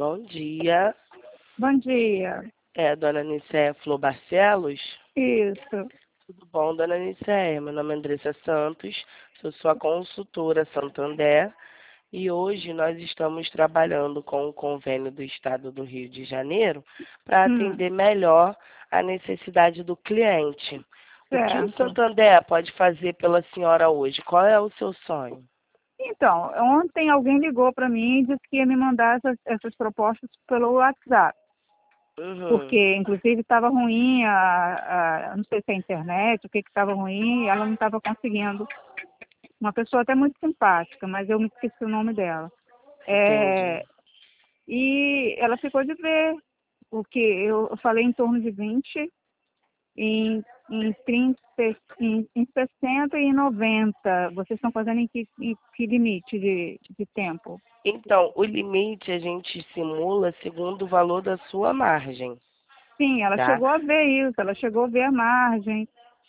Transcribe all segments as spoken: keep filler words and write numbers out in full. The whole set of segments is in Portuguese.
Bom dia. Bom dia. É a dona Nicéia Flor Barcelos? Isso. Tudo bom, dona Nicéia? Meu nome é Andressa Santos, sou sua consultora Santander e hoje nós estamos trabalhando com o convênio do Estado do Rio de Janeiro para Hum, atender melhor a necessidade do cliente. O que o certo. Santander pode fazer pela senhora hoje? Qual é o seu sonho? Então, ontem alguém ligou para mim e disse que ia me mandar essas, essas propostas pelo WhatsApp, Uhum. porque inclusive estava ruim, a, a, não sei se é a internet, o que que estava ruim, e ela não estava conseguindo. Uma pessoa até muito simpática, mas eu me esqueci o nome dela. Entendi. É, e ela ficou de ver o que eu eu falei em torno de vinte. Em, em trinta, em, em sessenta e em noventa, vocês estão fazendo em que, em que limite de, de tempo? Então, o limite a gente simula segundo o valor da sua margem, Sim, ela tá? chegou a ver isso, ela chegou a ver a margem,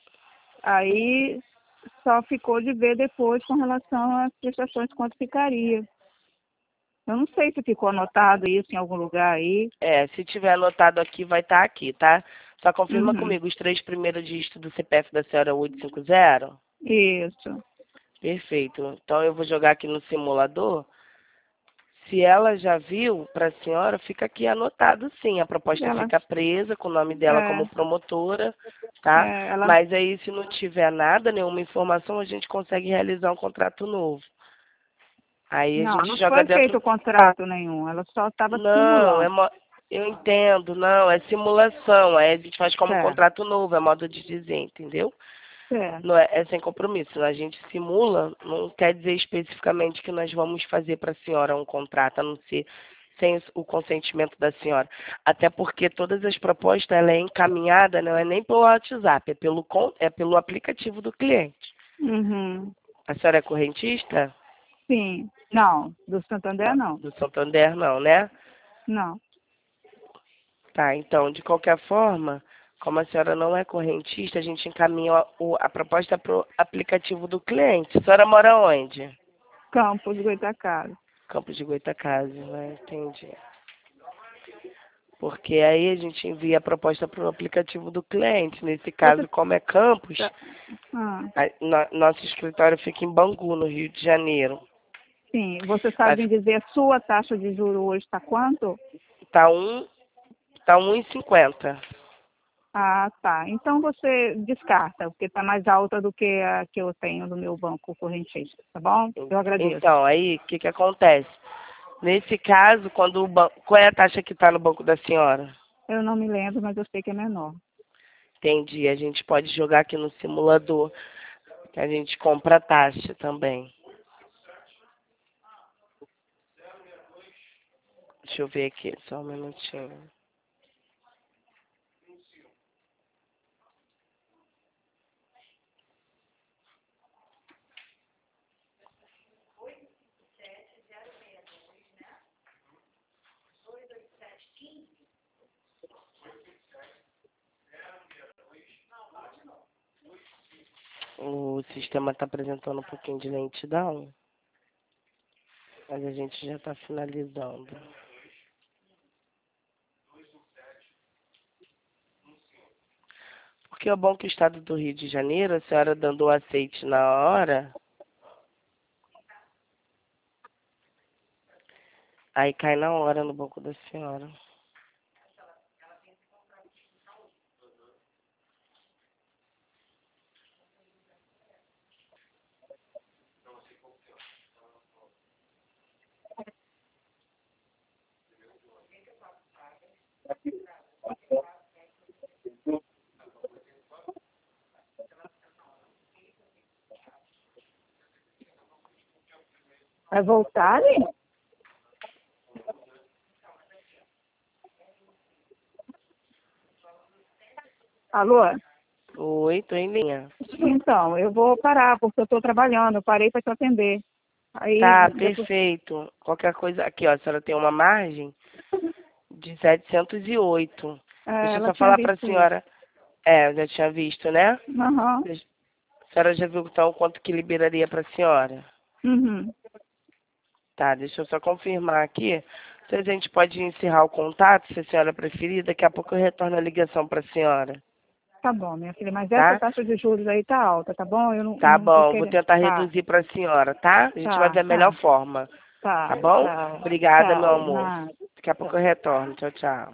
aí só ficou de ver depois com relação às prestações quanto ficaria. Eu não sei se ficou anotado isso em algum lugar aí. É, se tiver anotado aqui, vai estar aqui, tá? Só confirma Uhum, comigo os três primeiros dígitos do C P F da senhora oitocentos e cinquenta? isso. Perfeito. Então eu vou jogar aqui no simulador. Se ela já viu para a senhora, fica aqui anotado sim. A proposta Ela, fica presa com o nome dela é, como promotora, tá? é, ela, Mas aí se não tiver nada, nenhuma informação, a gente consegue realizar um contrato novo. Aí a não, gente não joga foi dentro. feito contrato nenhum, ela só estava Não, é simulando. mo... eu entendo, não, é simulação. Aí a gente faz como um Certo, contrato novo, é modo de dizer, entendeu? certo. Não é, é sem compromisso. A gente simula, não quer dizer especificamente que nós vamos fazer para a senhora um contrato, a não ser sem o consentimento da senhora. Até porque todas as propostas ela é encaminhada, não é nem pelo WhatsApp, é pelo, con- é pelo aplicativo do cliente. Uhum. A senhora é correntista? Sim. Não, do Santander Não, não. do Santander não, né? Não. Tá, então, de qualquer forma, como a senhora não é correntista, a gente encaminha o- a proposta para o aplicativo do cliente. A senhora mora onde? Campos de Goitacazes. Campos de Goytacazes, né? Entendi. Porque aí a gente envia a proposta para o aplicativo do cliente. Nesse Você caso, como é Campos, tá... Ah, a- no- nosso escritório fica em Bangu, no Rio de Janeiro. sim. Você sabe Mas me dizer a sua taxa de juros hoje está quanto? tá um, tá um e cinquenta. Ah, tá. Então você descarta, porque está mais alta do que a que eu tenho no meu banco correntista, tá bom? Eu agradeço. Então, aí, o que que acontece? Nesse caso, quando o banco, qual é a taxa que está no banco da senhora? Eu não me lembro, mas eu sei que é menor. Entendi. A gente pode jogar aqui no simulador, que a gente compra a taxa também. Deixa eu ver aqui, só um minutinho. O sistema está apresentando um pouquinho de lentidão, mas a gente já está finalizando. Porque é bom que o estado do Rio de Janeiro, a senhora dando o aceite na hora, aí cai na hora no banco da senhora. Vai voltar, hein? Alô? Oi, tô em linha. Então, eu vou parar, porque eu estou trabalhando. Eu parei para te atender. Aí, Tá, depois, perfeito. Qualquer coisa, aqui ó, a senhora tem uma margem de setecentos e oito. é, Deixa eu ela só tinha falar para a visto isso. senhora. É, eu já tinha visto, né? Aham. Deixa- A senhora já viu então quanto que liberaria para a senhora? Uhum. Tá, deixa eu só confirmar aqui. Se a gente pode encerrar o contato, se a senhora preferir, daqui a pouco eu retorno a ligação para a senhora. Tá bom, minha filha, mas essa Tá? taxa de juros aí tá alta, tá bom? Eu não, Tá não tô bom, vou querendo. tentar Tá, reduzir para a senhora, tá? A gente vai tá, ver a melhor tá, forma. Tá tá, bom? tchau, Obrigada, meu tchau, amor. nada. Daqui a pouco eu retorno. Tchau, tchau.